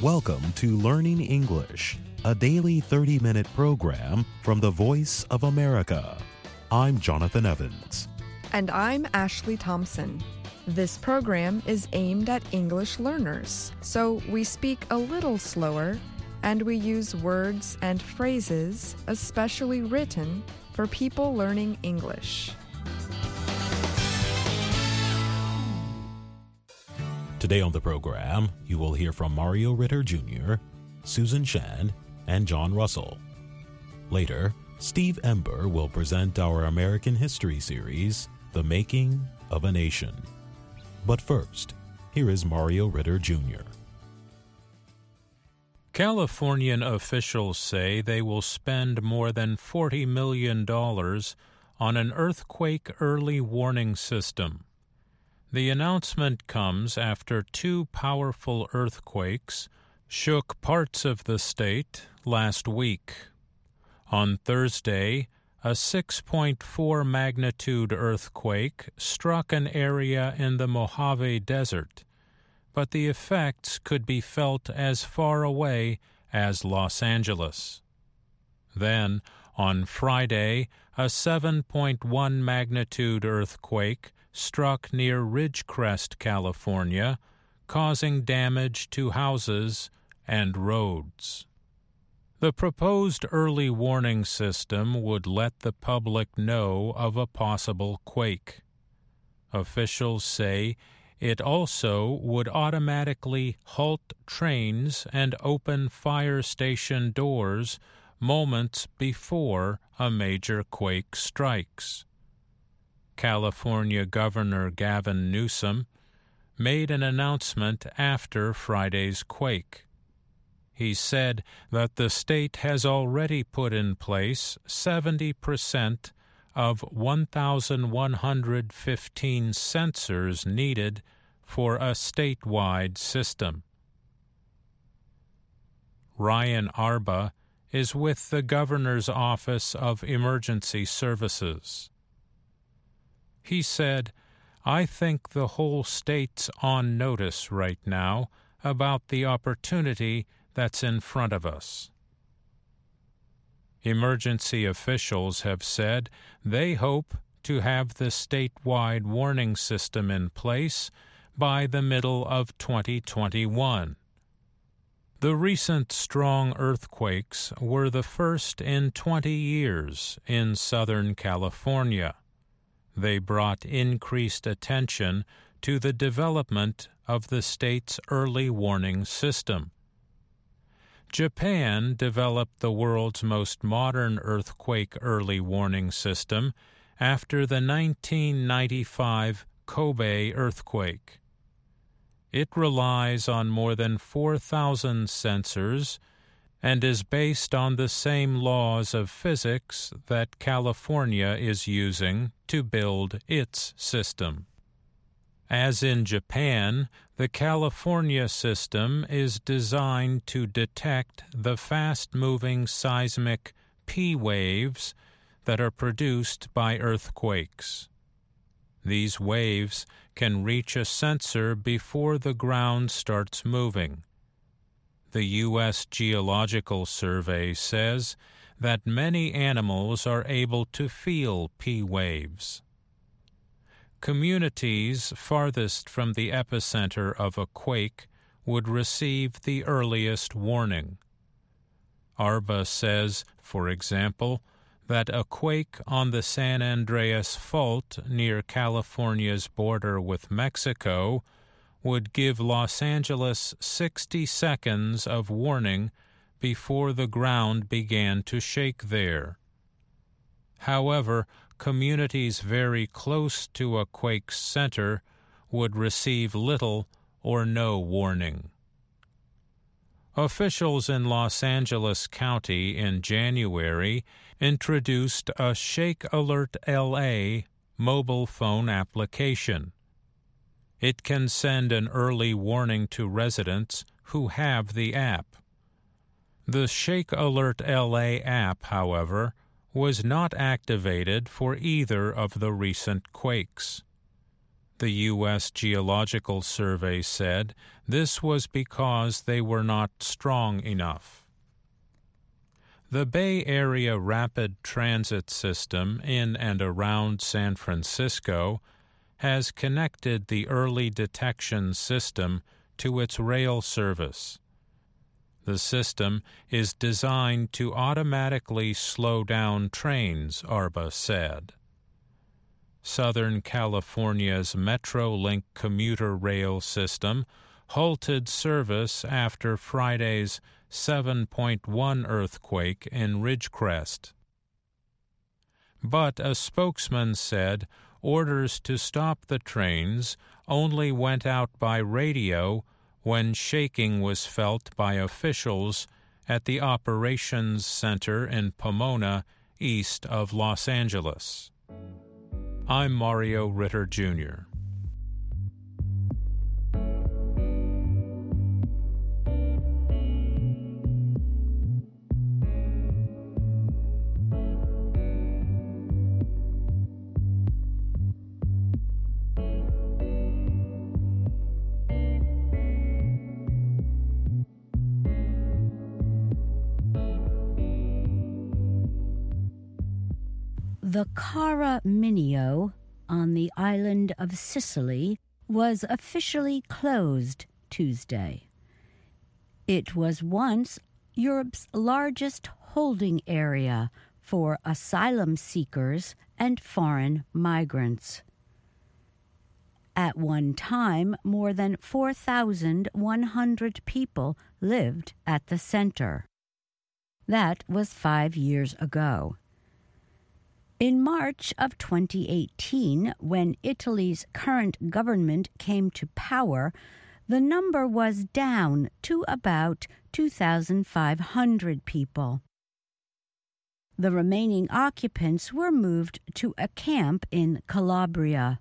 Welcome to Learning English, a daily 30-minute program from the Voice of America. I'm Jonathan Evans. And I'm Ashley Thompson. This program is aimed at English learners, so we speak a little slower and we use words and phrases especially written for people learning English. Today on the program, you will hear from Mario Ritter Jr., Susan Shan, and John Russell. Later, Steve Ember will present our American History series, The Making of a Nation. But first, here is Mario Ritter Jr. Californian officials say they will spend more than $40 million on an earthquake early warning system. The announcement comes after two powerful earthquakes shook parts of the state last week. On Thursday, a 6.4 magnitude earthquake struck an area in the Mojave Desert, but the effects could be felt as far away as Los Angeles. Then, on Friday, a 7.1 magnitude earthquake struck near Ridgecrest, California, causing damage to houses and roads. The proposed early warning system would let the public know of a possible quake. Officials say it also would automatically halt trains and open fire station doors moments before a major quake strikes. California Governor Gavin Newsom made an announcement after Friday's quake. He said that the state has already put in place 70% of 1,115 sensors needed for a statewide system. Ryan Arba is with the Governor's Office of Emergency Services. He said, "I think the whole state's on notice right now about the opportunity that's in front of us." Emergency officials have said they hope to have the statewide warning system in place by the middle of 2021. The recent strong earthquakes were the first in 20 years in Southern California. They brought increased attention to the development of the state's early warning system. Japan developed the world's most modern earthquake early warning system after the 1995 Kobe earthquake. It relies on more than 4,000 sensors and is based on the same laws of physics that California is using to build its system. As in Japan, the California system is designed to detect the fast-moving seismic P waves that are produced by earthquakes. These waves can reach a sensor before the ground starts moving. The U.S. Geological Survey says that many animals are able to feel P waves. Communities farthest from the epicenter of a quake would receive the earliest warning. Arba says, for example, that a quake on the San Andreas Fault near California's border with Mexico would give Los Angeles 60 seconds of warning before the ground began to shake there. However, communities very close to a quake's center would receive little or no warning. Officials in Los Angeles County in January introduced a Shake Alert LA mobile phone application. It can send an early warning to residents who have the app. The Shake Alert LA app, however, was not activated for either of the recent quakes. The U.S. Geological Survey said this was because they were not strong enough. The Bay Area Rapid Transit System in and around San Francisco has connected the early detection system to its rail service. The system is designed to automatically slow down trains, ARBA said. Southern California's Metrolink commuter rail system halted service after Friday's 7.1 earthquake in Ridgecrest. But a spokesman said orders to stop the trains only went out by radio when shaking was felt by officials at the operations center in Pomona, east of Los Angeles. I'm Mario Ritter, Jr. The Cara Mineo on the island of Sicily was officially closed Tuesday. It was once Europe's largest holding area for asylum seekers and foreign migrants. At one time, more than 4,100 people lived at the center. That was 5 years ago. In March of 2018, when Italy's current government came to power, the number was down to about 2,500 people. The remaining occupants were moved to a camp in Calabria.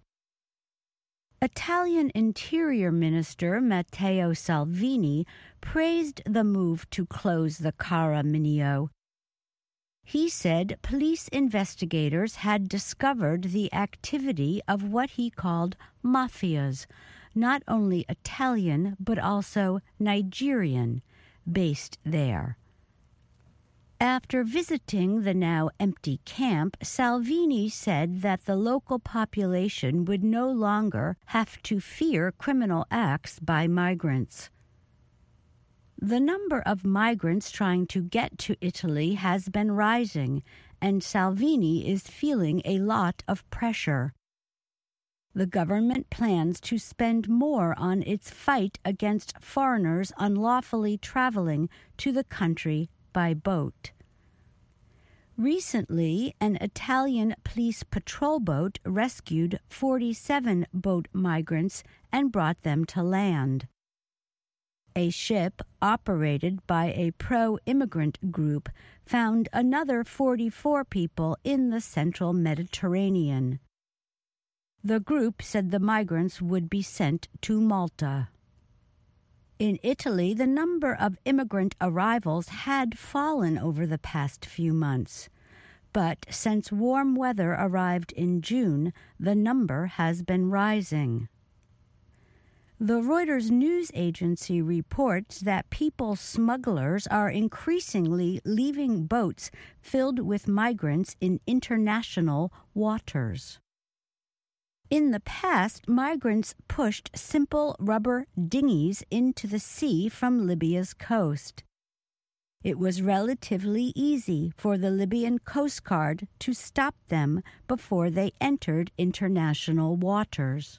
Italian Interior Minister Matteo Salvini praised the move to close the Cara Mineo. He said police investigators had discovered the activity of what he called mafias, not only Italian but also Nigerian, based there. After visiting the now empty camp, Salvini said that the local population would no longer have to fear criminal acts by migrants. The number of migrants trying to get to Italy has been rising, and Salvini is feeling a lot of pressure. The government plans to spend more on its fight against foreigners unlawfully traveling to the country by boat. Recently, an Italian police patrol boat rescued 47 boat migrants and brought them to land. A ship operated by a pro-immigrant group found another 44 people in the central Mediterranean. The group said the migrants would be sent to Malta. In Italy, the number of immigrant arrivals had fallen over the past few months. But since warm weather arrived in June, the number has been rising. The Reuters news agency reports that people smugglers are increasingly leaving boats filled with migrants in international waters. In the past, migrants pushed simple rubber dinghies into the sea from Libya's coast. It was relatively easy for the Libyan Coast Guard to stop them before they entered international waters.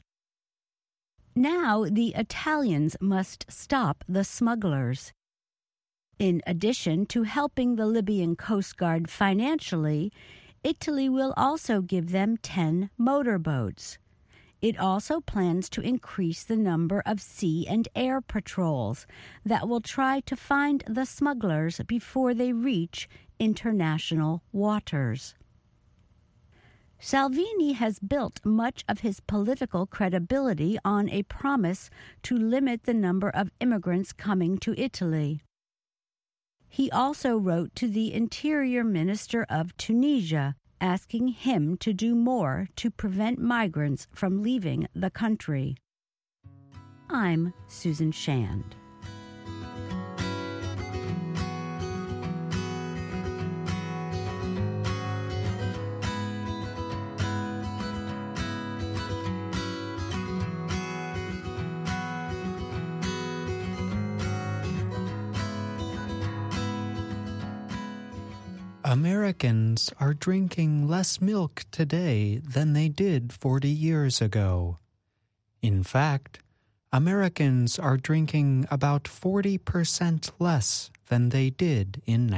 Now the Italians must stop the smugglers. In addition to helping the Libyan Coast Guard financially, Italy will also give them 10 motorboats. It also plans to increase the number of sea and air patrols that will try to find the smugglers before they reach international waters. Salvini has built much of his political credibility on a promise to limit the number of immigrants coming to Italy. He also wrote to the Interior Minister of Tunisia, asking him to do more to prevent migrants from leaving the country. I'm Susan Shand. Americans are drinking less milk today than they did 40 years ago. In fact, Americans are drinking about 40% less than they did in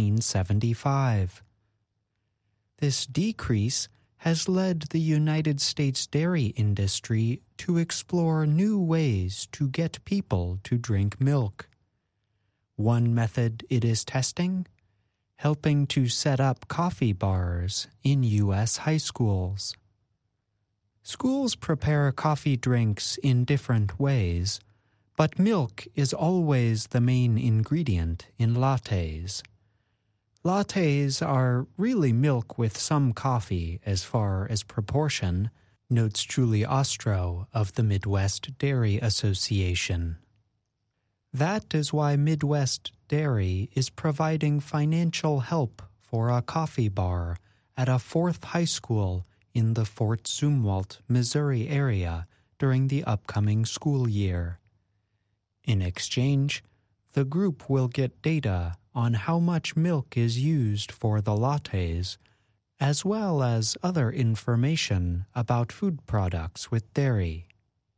1975. This decrease has led the United States dairy industry to explore new ways to get people to drink milk. One method it is testing: helping to set up coffee bars in U.S. high schools. Schools prepare coffee drinks in different ways, but milk is always the main ingredient in lattes. Lattes are really milk with some coffee as far as proportion, notes Julie Ostro of the Midwest Dairy Association. That is why Midwest Dairy is providing financial help for a coffee bar at a fourth high school in the Fort Zumwalt, Missouri area during the upcoming school year. In exchange, the group will get data on how much milk is used for the lattes, as well as other information about food products with dairy.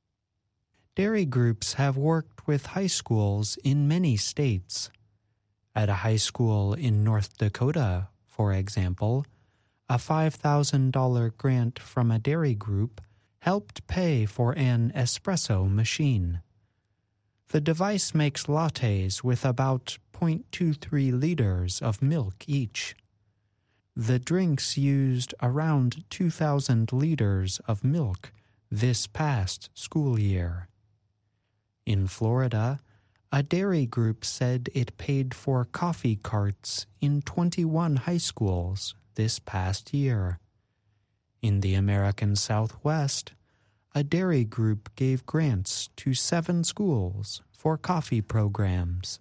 Dairy groups have worked with high schools in many states. At a high school in North Dakota, for example, a $5,000 grant from a dairy group helped pay for an espresso machine. The device makes lattes with about 0.23 liters of milk each. The drinks used around 2,000 liters of milk this past school year. In Florida, a dairy group said it paid for coffee carts in 21 high schools this past year. In the American Southwest, a dairy group gave grants to 7 schools for coffee programs.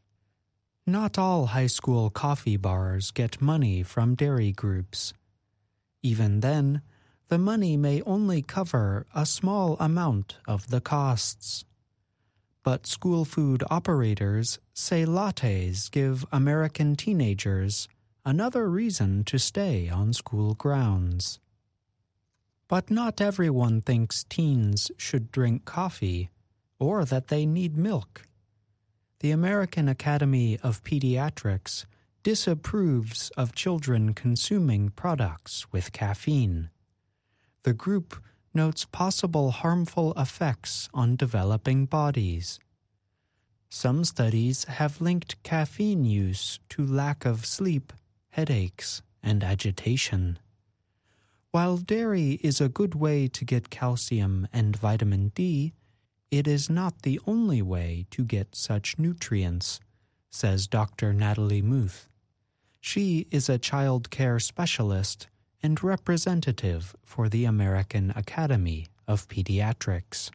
Not all high school coffee bars get money from dairy groups. Even then, the money may only cover a small amount of the costs. But school food operators say lattes give American teenagers another reason to stay on school grounds. But not everyone thinks teens should drink coffee or that they need milk. The American Academy of Pediatrics disapproves of children consuming products with caffeine. The group notes possible harmful effects on developing bodies. Some studies have linked caffeine use to lack of sleep, headaches, and agitation. While dairy is a good way to get calcium and vitamin D, it is not the only way to get such nutrients, says Dr. Natalie Muth. She is a child care specialist and representative for the American Academy of Pediatrics.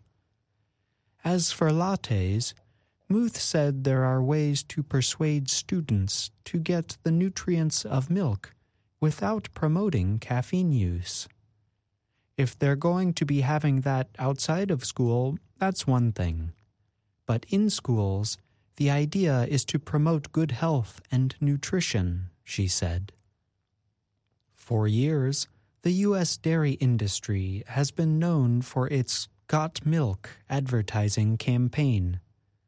As for lattes, Muth said there are ways to persuade students to get the nutrients of milk without promoting caffeine use. If they're going to be having that outside of school, that's one thing. But in schools, the idea is to promote good health and nutrition, she said. For years, the U.S. dairy industry has been known for its Got Milk advertising campaign.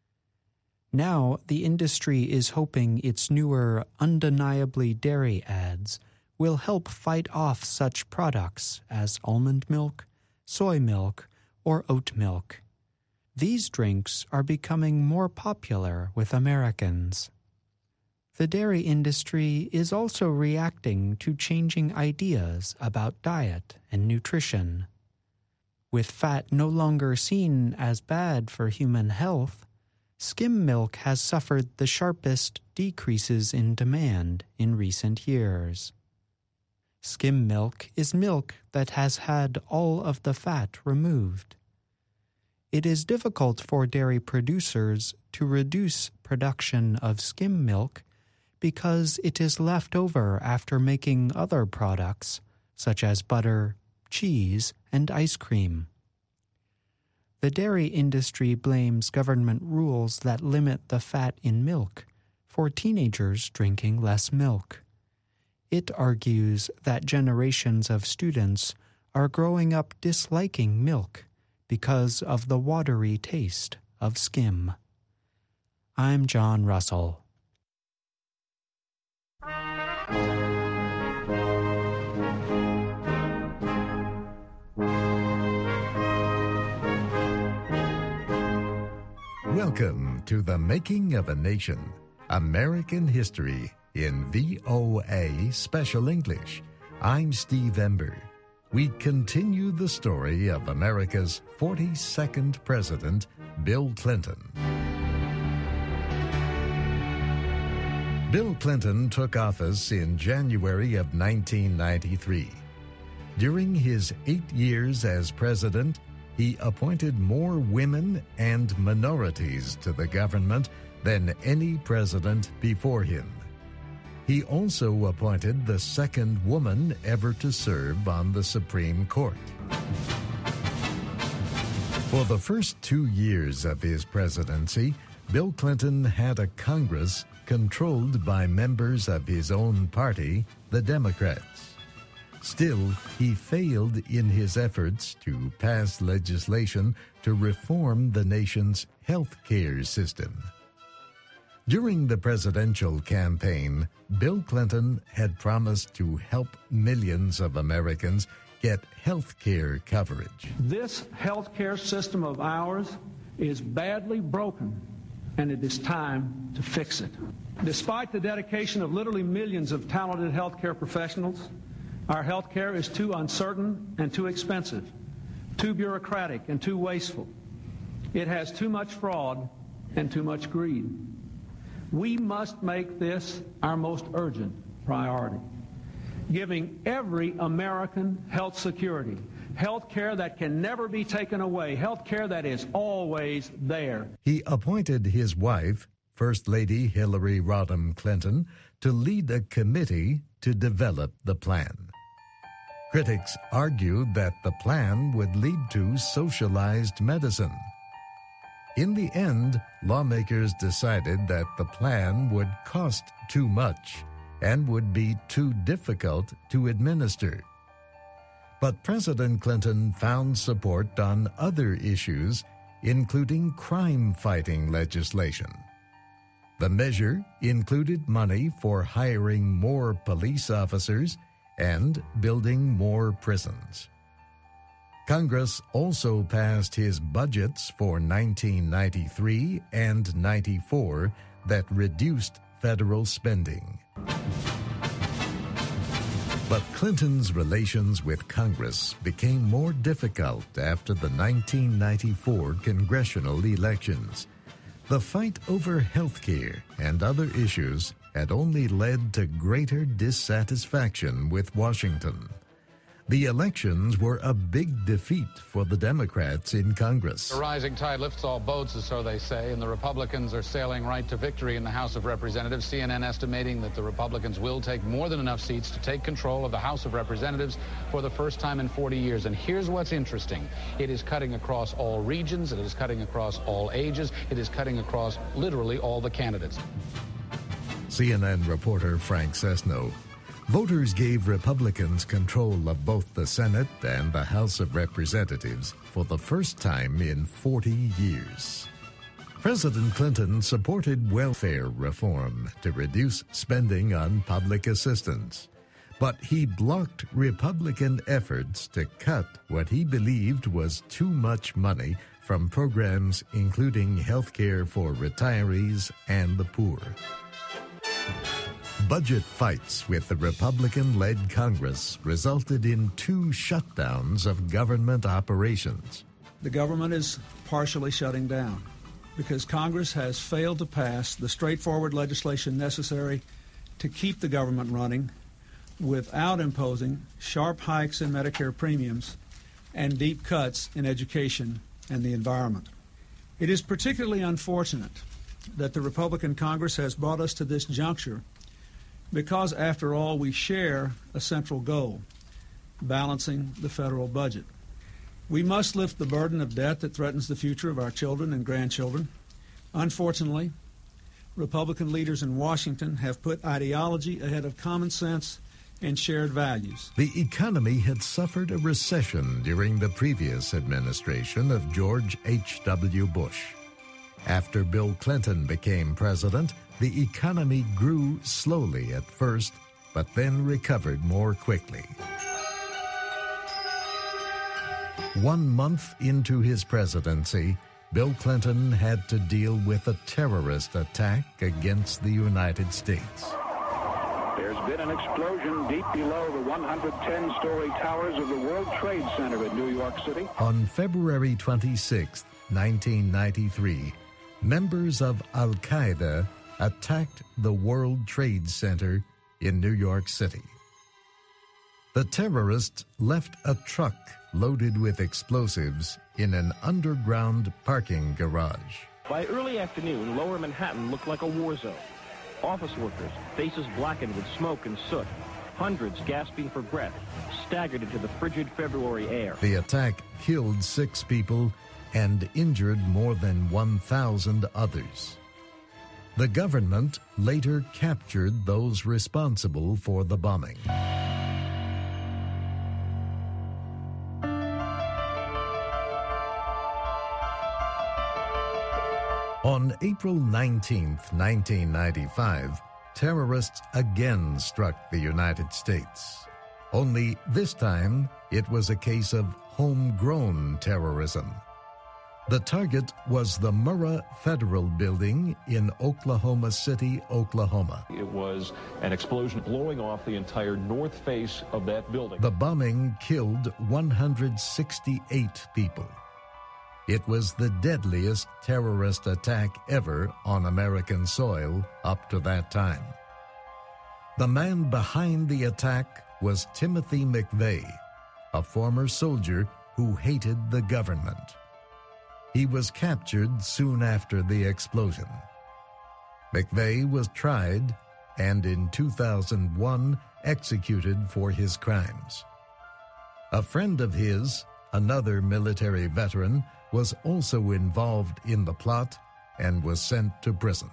Now, the industry is hoping its newer Undeniably Dairy ads will help fight off such products as almond milk, soy milk, or oat milk. These drinks are becoming more popular with Americans. The dairy industry is also reacting to changing ideas about diet and nutrition. With fat no longer seen as bad for human health, skim milk has suffered the sharpest decreases in demand in recent years. Skim milk is milk that has had all of the fat removed. It is difficult for dairy producers to reduce production of skim milk because it is left over after making other products, such as butter, cheese, and ice cream. The dairy industry blames government rules that limit the fat in milk for teenagers drinking less milk. It argues that generations of students are growing up disliking milk because of the watery taste of skim. I'm John Russell. Welcome to The Making of a Nation, American History in VOA Special English. I'm Steve Ember. We continue the story of America's 42nd President, Bill Clinton. Bill Clinton took office in January of 1993. During his 8 years as president, he appointed more women and minorities to the government than any president before him. He also appointed the second woman ever to serve on the Supreme Court. For the first 2 years of his presidency, Bill Clinton had a Congress controlled by members of his own party, the Democrats. Still, he failed in his efforts to pass legislation to reform the nation's health care system. During the presidential campaign, Bill Clinton had promised to help millions of Americans get health care coverage. This health care system of ours is badly broken, and it is time to fix it. Despite the dedication of literally millions of talented health care professionals, our health care is too uncertain and too expensive, too bureaucratic and too wasteful. It has too much fraud and too much greed. We must make this our most urgent priority. Giving every American health security, health care that can never be taken away, health care that is always there. He appointed his wife, First Lady Hillary Rodham Clinton, to lead a committee to develop the plan. Critics argued that the plan would lead to socialized medicine. In the end, lawmakers decided that the plan would cost too much and would be too difficult to administer. But President Clinton found support on other issues, including crime-fighting legislation. The measure included money for hiring more police officers and building more prisons. Congress also passed his budgets for 1993 and 94 that reduced federal spending. But Clinton's relations with Congress became more difficult after the 1994 congressional elections. The fight over health care and other issues had only led to greater dissatisfaction with Washington. The elections were a big defeat for the Democrats in Congress. The rising tide lifts all boats, so they say, and the Republicans are sailing right to victory in the House of Representatives. CNN estimating that the Republicans will take more than enough seats to take control of the House of Representatives for the first time in 40 years. And here's what's interesting. It is cutting across all regions. It is cutting across all ages. It is cutting across literally all the candidates. CNN reporter Frank Sesno. Voters gave Republicans control of both the Senate and the House of Representatives for the first time in 40 years. President Clinton supported welfare reform to reduce spending on public assistance, but he blocked Republican efforts to cut what he believed was too much money from programs including health care for retirees and the poor. Budget fights with the Republican-led Congress resulted in 2 shutdowns of government operations. The government is partially shutting down because Congress has failed to pass the straightforward legislation necessary to keep the government running without imposing sharp hikes in Medicare premiums and deep cuts in education and the environment. It is particularly unfortunate that the Republican Congress has brought us to this juncture because, after all, we share a central goal: balancing the federal budget. We must lift the burden of debt that threatens the future of our children and grandchildren. Unfortunately, Republican leaders in Washington have put ideology ahead of common sense and shared values. The economy had suffered a recession during the previous administration of George H.W. Bush. After Bill Clinton became president, the economy grew slowly at first, but then recovered more quickly. 1 month into his presidency, Bill Clinton had to deal with a terrorist attack against the United States. There's been an explosion deep below the 110-story towers of the World Trade Center in New York City. On February 26, 1993, members of Al-Qaeda attacked the World Trade Center in New York City. The terrorists left a truck loaded with explosives in an underground parking garage. By early afternoon, lower Manhattan looked like a war zone. Office workers, faces blackened with smoke and soot, hundreds gasping for breath, staggered into the frigid February air. The attack killed 6 people and injured more than 1,000 others. The government later captured those responsible for the bombing. On April 19, 1995, terrorists again struck the United States. Only this time, it was a case of homegrown terrorism. The target was the Murrah Federal Building in Oklahoma City, Oklahoma. It was an explosion blowing off the entire north face of that building. The bombing killed 168 people. It was the deadliest terrorist attack ever on American soil up to that time. The man behind the attack was Timothy McVeigh, a former soldier who hated the government. He was captured soon after the explosion. McVeigh was tried and in 2001 executed for his crimes. A friend of his, another military veteran, was also involved in the plot and was sent to prison.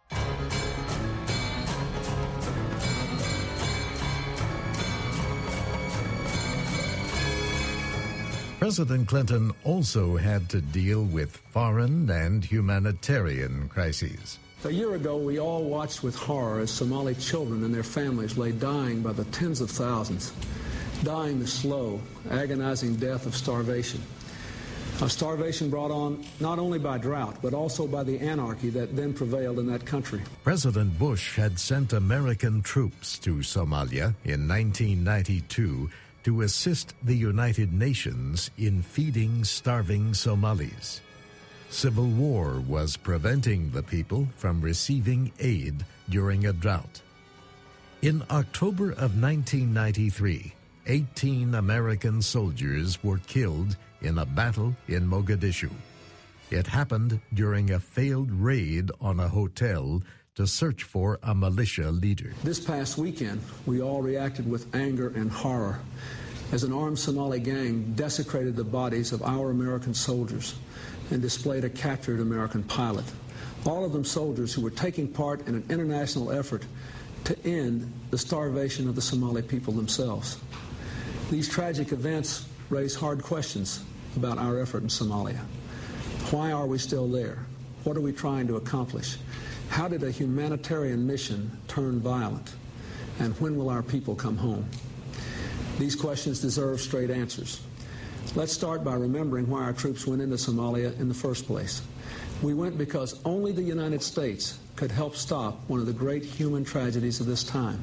President Clinton also had to deal with foreign and humanitarian crises. A year ago, we all watched with horror as Somali children and their families lay dying by the tens of thousands, dying the slow, agonizing death of starvation. A starvation brought on not only by drought, but also by the anarchy that then prevailed in that country. President Bush had sent American troops to Somalia in 1992 to assist the United Nations in feeding starving Somalis. Civil war was preventing the people from receiving aid during a drought. In October of 1993, 18 American soldiers were killed in a battle in Mogadishu. It happened during a failed raid on a hotel to search for a militia leader. This past weekend, we all reacted with anger and horror as an armed Somali gang desecrated the bodies of our American soldiers and displayed a captured American pilot. All of them soldiers who were taking part in an international effort to end the starvation of the Somali people themselves. These tragic events raise hard questions about our effort in Somalia. Why are we still there? What are we trying to accomplish? How did a humanitarian mission turn violent? And when will our people come home? These questions deserve straight answers. Let's start by remembering why our troops went into Somalia in the first place. We went because only the United States could help stop one of the great human tragedies of this time.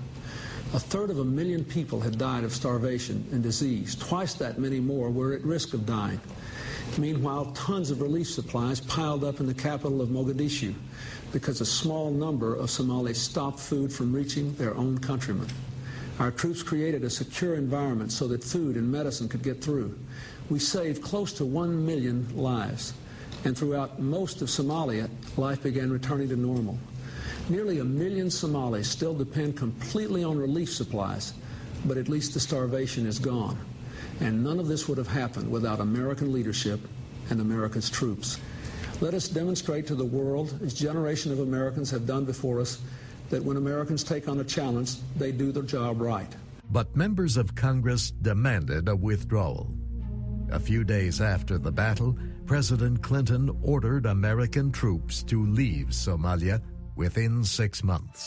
1/3 people had died of starvation and disease. Twice that many more were at risk of dying. Meanwhile, tons of relief supplies piled up in the capital of Mogadishu because a small number of Somalis stopped food from reaching their own countrymen. Our troops created a secure environment so that food and medicine could get through. We saved close to 1 million lives. And throughout most of Somalia, life began returning to normal. Nearly 1 million Somalis still depend completely on relief supplies, but at least the starvation is gone. And none of this would have happened without American leadership and America's troops. Let us demonstrate to the world, as generations of Americans have done before us, that when Americans take on a challenge, they do their job right. But members of Congress demanded a withdrawal. A few days after the battle, President Clinton ordered American troops to leave Somalia within 6 months.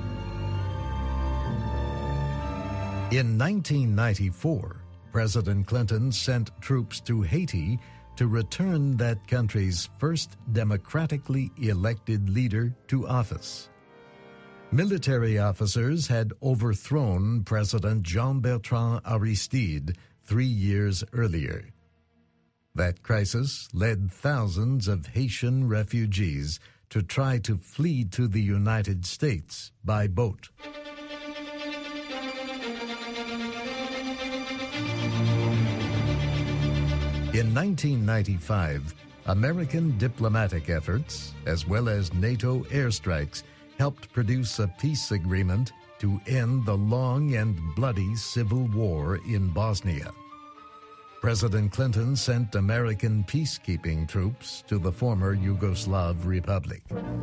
In 1994, President Clinton sent troops to Haiti to return that country's first democratically elected leader to office. Military officers had overthrown President Jean-Bertrand Aristide 3 years earlier. That crisis led thousands of Haitian refugees to try to flee to the United States by boat. In 1995, American diplomatic efforts, as well as NATO airstrikes, helped produce a peace agreement to end the long and bloody civil war in Bosnia. President Clinton sent American peacekeeping troops to the former Yugoslav Republic.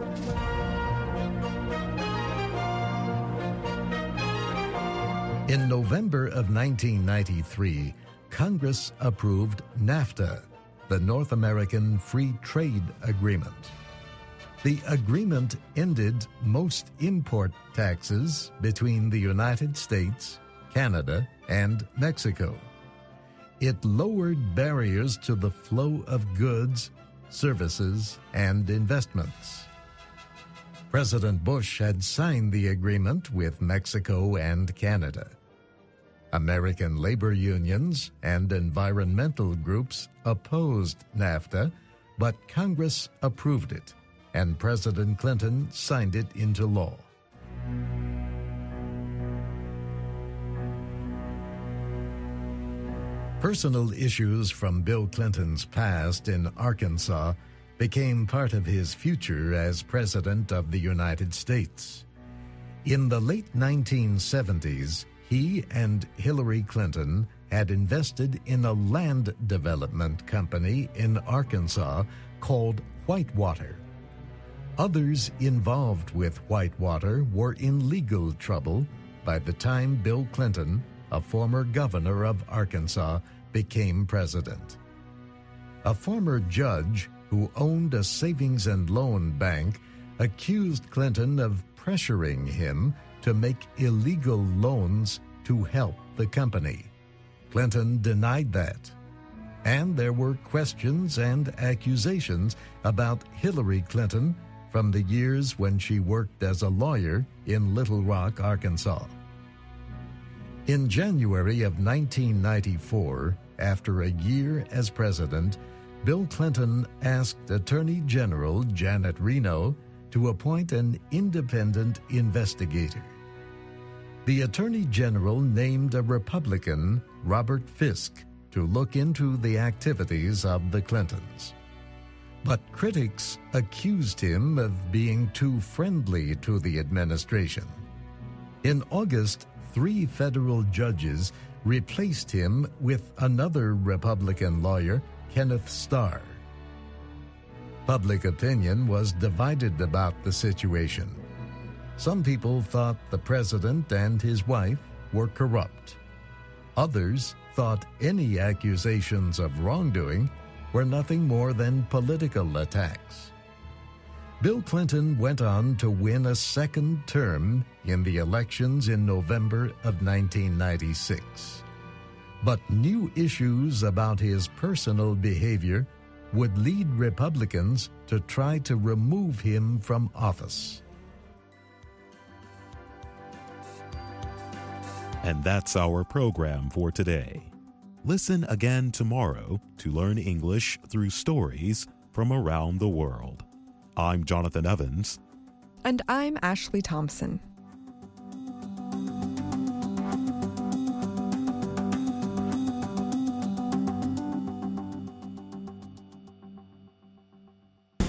In November of 1993, Congress approved NAFTA, the North American Free Trade Agreement. The agreement ended most import taxes between the United States, Canada, and Mexico. It lowered barriers to the flow of goods, services, and investments. President Bush had signed the agreement with Mexico and Canada. American labor unions and environmental groups opposed NAFTA, but Congress approved it, and President Clinton signed it into law. Personal issues from Bill Clinton's past in Arkansas became part of his future as President of the United States. In the late 1970s, he and Hillary Clinton had invested in a land development company in Arkansas called Whitewater. Others involved with Whitewater were in legal trouble by the time Bill Clinton, a former governor of Arkansas, became president. A former judge who owned a savings and loan bank accused Clinton of pressuring him to make illegal loans to help the company. Clinton denied that. And there were questions and accusations about Hillary Clinton from the years when she worked as a lawyer in Little Rock, Arkansas. In January of 1994, after a year as president, Bill Clinton asked Attorney General Janet Reno to appoint an independent investigator. The Attorney General named a Republican, Robert Fisk, to look into the activities of the Clintons. But critics accused him of being too friendly to the administration. In August, 3 federal judges replaced him with another Republican lawyer, Kenneth Starr. Public opinion was divided about the situation. Some people thought the president and his wife were corrupt. Others thought any accusations of wrongdoing were nothing more than political attacks. Bill Clinton went on to win a second term in the elections in November of 1996. But new issues about his personal behavior would lead Republicans to try to remove him from office. And that's our program for today. Listen again tomorrow to learn English through stories from around the world. I'm Jonathan Evans. And I'm Ashley Thompson.